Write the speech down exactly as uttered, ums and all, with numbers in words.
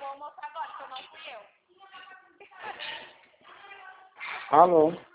vou mostrar agora, que eu não fui eu. Alô?